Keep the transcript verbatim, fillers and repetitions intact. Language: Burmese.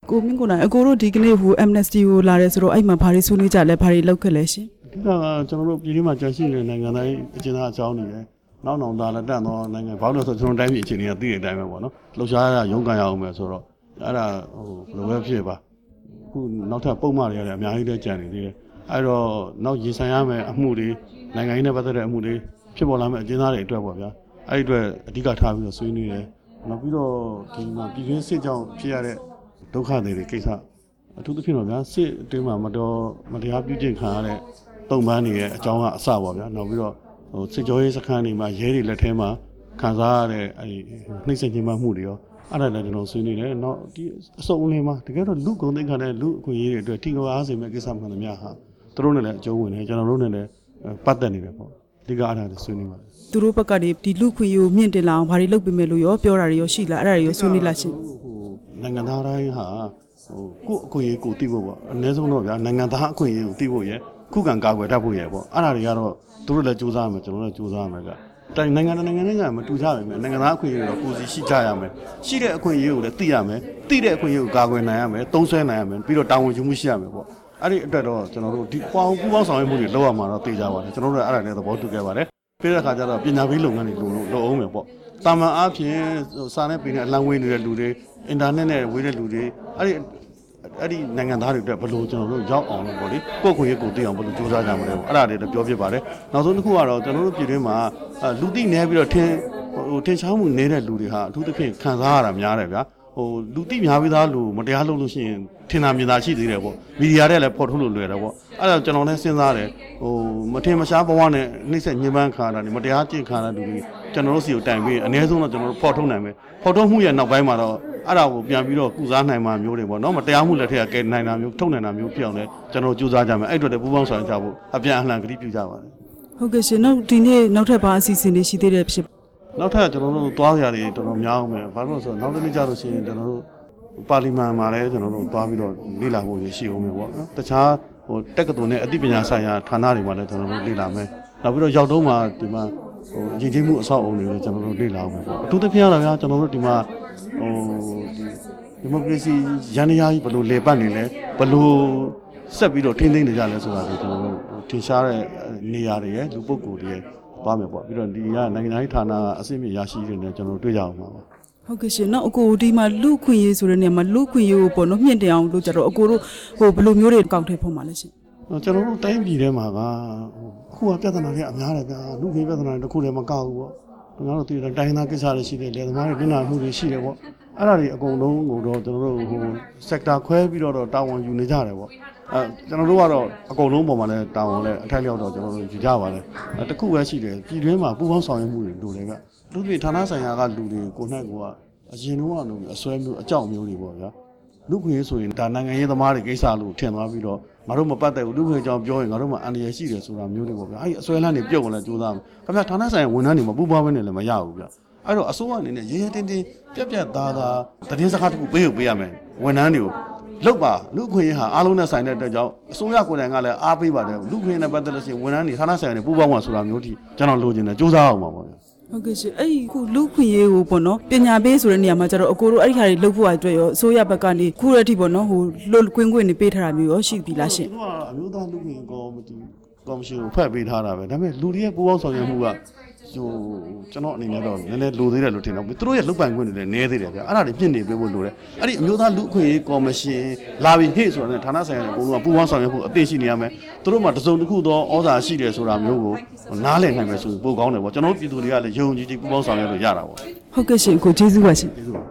ကိုမင်းကိုနိုင်အကိုတို့ဒီကနေ့ဟို amnesty ကိုလာတယ်ဆိုတော့အဲ့မှာဘာတွေဆွေးနွေးကြလဲဘာတွေလုပ်ခဲ့လဲရှင်ဒီကကျွန်တော်တို့ပြည်တွင်းမှာကြာရှိနေတဲ့နိုင်ငံတိုင်းအကျဉ်းသားအကြောင်းတွေလည်းနောက်နောက်သားလက်တန့်သောနိုင်ငံဘာလို့လဲဆိုကျွန်တော်တိုင်းပြည်အခြေအနေကသိတဲ့အတိုင်းပဲပေါ့နော်လှုပ်ရှားရရုန်းကန်ရအောင်ပဲဆိုတော့အဲ့ဒါဟိုဘယ်လိုပဲဖြစ်ပါအခုနောက်ထပ်ပုံမှန်တွေရတယ်အများကြီးတည်းကြံနေသေးတယ်အဲ့တော့နောက်ရင်ဆိုင်ရမယ်အမှုတွေနိုင်ငံရေးနဲ့ပတ်သက်တဲ့အမှုတွေဖြစ်ပေါ်လာမယ့်အကျဉ်းသားတွေအတွက်ပေါ့ဗျာအဲ့ဒီအတွက်အဓိကထားပြီးတော့ဆွေးနွေးတယ်နောက်ပြီးတော့ဒီမှာပြည်တွင်းစစ်ကြောင့်ဖြစ်ရတဲ့ဒုက္ခတွေကိစ္စအထူးသဖြင့်တော့ဗျာစစ်အတွင်းမှာမတော်မတရားပြုကျင့်ခံရတဲ့တုံ့ပန်းနေရဲ့အကြောင်းကအစပါဗျာနောက်ပြီးတော့ဟိုစစ်ကြောရေးစခန်းတွေမှာရဲတွေလက်ထဲမှာခံစားရတဲ့အဲဒီနှိမ့်ဆက်ခြင်းမှုတွေရောအဲ့ဒါလည်းကျွန်တော်ဆွေးနွေးတယ်နောက်ဒီအစုံအလင်းမှာတကယ်တော့လူကုန်သိက္ခာနဲ့လူအခွင့်အရေးတွေအတွက်ထိကောအားစေမဲ့ကိစ္စမှန်သမျှဟာသူတို့နဲ့လည်းအကျုံးဝင်တယ်ကျွန်တော်တို့နဲ့လည်းပတ်သက်နေတယ်ပေါ့ဒီကအဲ့ဒါလည်းဆွေးနွေးပါတယ်သူတို့ဘက်ကနေဒီလူခွင့်ရေးကိုမြင့်တင်လာအောင်ဘာတွေလုပ်ပေးမယ်လို့ရောပြောတာတွေရောရှိလားအဲ့ဒါတွေရောဆွေးနွေးလာရှင်ဟိုနိုင်ငံသားတိုင်းဟာဟိုကိုယ့်အခွင့်အရေးကိုသိဖို့ပေါ့အနည်းဆုံးတော့ဗျာနိုင်ငံသားအခွင့်အရေးကိုသိဖို့ရယ်ခုခံကာကွယ်တတ်ဖို့ရယ်ပေါ့အဲ့ဒါတွေကတော့သူတို့လည်းစူးစမ်းမယ်ကျွန်တော်လည်းစူးစမ်းမယ်ကတိုင်းနိုင်ငံနိုင်ငံနိုင်ငံကမတူကြပါဘူးနိုင်ငံသားအခွင့်အရေးတွေတော့ကိုယ်စီရှိကြရမယ်ရှိတဲ့အခွင့်အရေးကိုလည်းသိရမယ်သိတဲ့အခွင့်အရေးကိုကာကွယ်နိုင်ရမယ်သုံးစွဲနိုင်ရမယ်ပြီးတော့တာဝန်ယူမှုရှိရမယ်ပေါ့အဲ့ဒီအတွက်တော့ကျွန်တော်တို့ဒီပေါင်းပူးပေါင်းဆောင်ရွက်မှုတွေလုပ်ရမှာတော့သိကြပါတယ်ကျွန်တော်တို့အဲ့ဒါလည်းသဘောတူခဲ့ပါတယ်ပြီးတဲ့အခါကျတော့ပညာပေးလုပ်ငန်းတွေလုပ်လုပ်အောင်မယ်ပေါ့တာမန်အားဖြင့်စာနဲ့ပေနဲ့အလံဝေးနေတဲ့လူတွေအင်တာနက်နဲ့ဝေးတဲ့လူတွေအဲ့ဒီအဲ့ဒီနိုင်ငံသားတွေအတွက်ဘယ်လိုကျွန်တော်တို့ရောက်အောင်လို့ပေါ့လေကိုယ့်ခွင့်ရကိုသိအောင်ဘယ်လိုစူးစမ်းကြမလဲပေါ့အဲ့ဒါတွေတော့ပြောပြပါတယ်နောက်ဆုံးတစ်ခုကတော့ကျွန်တော်တို့ပြည်တွင်းမှာလူသိနေပြီးတော့ထင်ဟိုထင်ရှားမှုနေတဲ့လူတွေဟာအထူးသဖြင့်ခံစားရတာများတယ်ဗျာဟိုလူသိများပြီးသားလူမတရားလုပ်လို့ရှိရင်ထင်သာမြင်သာရှိသေးတယ်ပေါ့မီဒီယာတွေလည်းဖော်ထုတ်လို့လွယ်တယ်ပေါ့အဲ့ဒါကျွန်တော်လည်းစဉ်းစားတယ်ဟိုမထင်မရှားဘဝနဲ့နှိမ့်ဆက်ညှဉ်းပန်းခံတာတွေမတရားကြင့်ခံရတဲ့လူတွေကျွန်တော်တို့စီကိုတိုင်ပြီးအနည်းဆုံးတော့ကျွန်တော်တို့ဖော်ထုတ်နိုင်မယ်ဖော်ထုတ်မှုရဲ့နောက်ပိုင်းမှာတော့အဲ့ဒါကိုပြန်ပြီးတော့ကုစားနိုင်မှာမျိုးတွေပေါ့နော်မတရားမှုလက်ထက်ကဲနိုင်တာမျိုးထုတ်နိုင်တာမျိုးဖြစ်အောင်လဲကျွန်တော်ကြိုးစားကြမယ်အဲ့အတွက်လည်းပူးပေါင်းဆောင်ရွက်ကြဖို့အပြန်အလှန်ကတိပြုကြပါတယ်ဟုတ်ကဲ့ရှင်နောက်ဒီနေ့နောက်ထပ်ဘာအစီအစဉ်တွေရှိသေးတယ်ဖြစ်နောက်ထပ်ကျွန်တော်တို့သွားကြရတယ်တော်တော်များအောင်ပဲဘာလို့လဲဆိုတော့နောက်တစ်နေ့ကျလို့ရှိရင်ကျွန်တော်တို့ပါလီမန်မှာလည်းကျွန်တော်တို့သွားပြီးတော့လေ့လာဖို့ရရှိအောင်ပဲပေါ့နော်တခြားဟိုတက္ကသိုလ်နဲ့အသိပညာဆိုင်ရာဌာနတွေမှာလည်းကျွန်တော်တို့လေ့လာမယ်နောက်ပြီးတော့ရောက်တော့မှဒီမှာဟိုရည်ကြီးမှုအဆောက်အအုံတွေလည်းကျွန်တော်တို့လေ့လာအောင်ပဲပေါ့အထူးသဖြင့်ကတော့ဗျာကျွန်တော်တို့ဒီမှာဟိုဒီမိုကရေစီရန်ရာကြီးဘယ်လိုလေပတ်နေလဲဘယ်လိုဆက်ပြီးတော့ထိန်းသိမ်းနေကြလဲဆိုတာကိုကျွန်တော်တို့ထင်ရှားတဲ့နေရာတွေရဲ့လူပုဂ္ဂိုလ်တွေရဲ့သွားမယ်ပေါ့ပြီးတော့ဒီကနိုင်ငံသားဌာနအစိမ့်မြရရှိတွေနဲ့ကျွန်တော်တို့တွေ့ကြအောင်ပါဟုတ်ကဲ့ရှင်နောက်အကိုဒီမှာလူခွင့်ရေးဆိုတဲ့နေရာမှာလူခွင့်ရေးကိုပေါ့နော်မြင့်တင်အောင်လို့ကြတော့အကိုတို့ဟိုဘယ်လိုမျိုးတွေအကောင့်ထဲဖော်မှာလဲရှင်ကျွန်တော်တို့တိုင်းပြည်ထဲမှာကဟိုအခုကပြဿနာတွေအများတယ်ဗျာလူခွင့်ပြဿနာတွေတစ်ခုတည်းမကောက်ဘူးပေါ့ကျွန်တော်တို့ဒီတိုင်းသားကိစ္စတွေရှိတယ်လယ်သမားတွေပြည်နာမှုတွေရှိတယ်ပေါ့အဲ့ဒါတွေအကုန်လုံးကိုတော့ကျွန်တော်တို့ဟို sector ခွဲပြီးတော့တာဝန်ယူနေကြတယ်ပေါ့အဲကျွန်တော်တို့ကတော့အကုန်လုံးပုံမှာလည်းတာဝန်လည်းအထိုက်လျောက်တော့ကျွန်တော်တို့ယူကြပါလေတခုပဲရှိတယ်ပြည်တွင်းမှာပူးပေါင်းဆောင်ရွက်မှုတွေလိုတယ်ဗျလူတွေဌာနဆိုင်ရာကလူတွေကိုနိုင်ကအရင်တော့ကတော့အစွဲမျိုးအကြောက်မျိုးတွေပေါ့ဗျာလူခွေဆိုရင်ဒါနိုင်ငံရေးသမားတွေကိစ္စလို့ထင်သွားပြီးတော့ငါတို့မပတ်သက်ဘူးလူခွေကြောင်ပြောရင်ငါတို့မှအန္တရာယ်ရှိတယ်ဆိုတာမျိုးတွေပေါ့ဗျာအဲ့ဒီအစွဲလန်းတွေပြုတ်ဝင်လဲကြိုးစားမယ်ခင်ဗျာဌာနဆိုင်ရာဝန်ထမ်းတွေမပူးပေါင်းဘဲနဲ့လည်းမရဘူးဗျာအဲ့တော့အစိုးရအနေနဲ့ရဲရဲတင်းတင်းပြက်ပြက်သားသားတည်င်းစကားတစ်ခုပေးဖို့ပေးရမယ်ဝန်ထမ်းတွေကိုလောက်ပါလူခွေဟာအားလုံးနဲ့ဆိုင်တဲ့အတွက်ကြောင့်အစိုးရကိုယ်တိုင်ကလည်းအားပေးပါတယ်လူခွေနဲ့ပတ်သက်လို့ရှိရင်ဝန်ထမ်းတွေဌာနဆိုင်ရာတွေပူးပေါင်းမှာဆိုတာမျိုးထိကျွန်တော်လိုချင်တယ်ကြိုးစားအောင်ပါပေါ့ဟုတ်ကဲ့ရှင်အဲ့ဒီခုလူခွင့်ရေးကိုပေါ့နော်ပညာပေးဆိုတဲ့နေရာမှာကျတော့အကိုတို့အဲ့ဒီဟာတွေလုပ်ဖို့အတွက်ရောအစိုးရဘက်ကနေခုရတိပေါ့နော်ဟိုလွတ်ကွင်းကွင်းနေပေးထားတာမျိုးရောရှိပြီလားရှင်သူကအမျိုးသားလူခွင့်ကောမတီကော်မရှင်ကိုဖက်ပေးထားတာပဲဒါပေမဲ့လူတွေရဲ့ပူးပေါင်းဆောင်ရွက်မှုကဟိုကျွန်တော်အနေနဲ့တော့နည်းနည်းလိုသေးတယ်လို့ထင်တော့သူတို့ရဲ့လုတ်ပိုင်ခွင့်တွေလည်းနည်းသေးတယ်ဗျာအဲ့ဒါတွေပြင့်နေပေးဖို့လိုတယ်အဲ့ဒီအမျိုးသားလူခွင့်ရေးကော်မရှင်လာပြီးဟေ့ဆိုတာနဲ့ဌာနဆိုင်ရာတွေအကုန်လုံးကပူးပေါင်းဆောင်ရွက်ဖို့အသိရှိနေရမယ်သူတို့မှတစုံတစ်ခုသောဩဇာရှိတယ်ဆိုတာမျိုးကိုနားလည်နိုင်မယ်ဆိုရင်ပိုကောင်းတယ်ပေါ့ကျွန်တော်ပြည်သူတွေကလည်းယုံကြည်ကြည်ပူးပေါင်းဆောင်ရွက်လို့ရတာပေါ့ဟုတ်ကဲ့ရှင်ကိုကျေးဇူးပါရှင်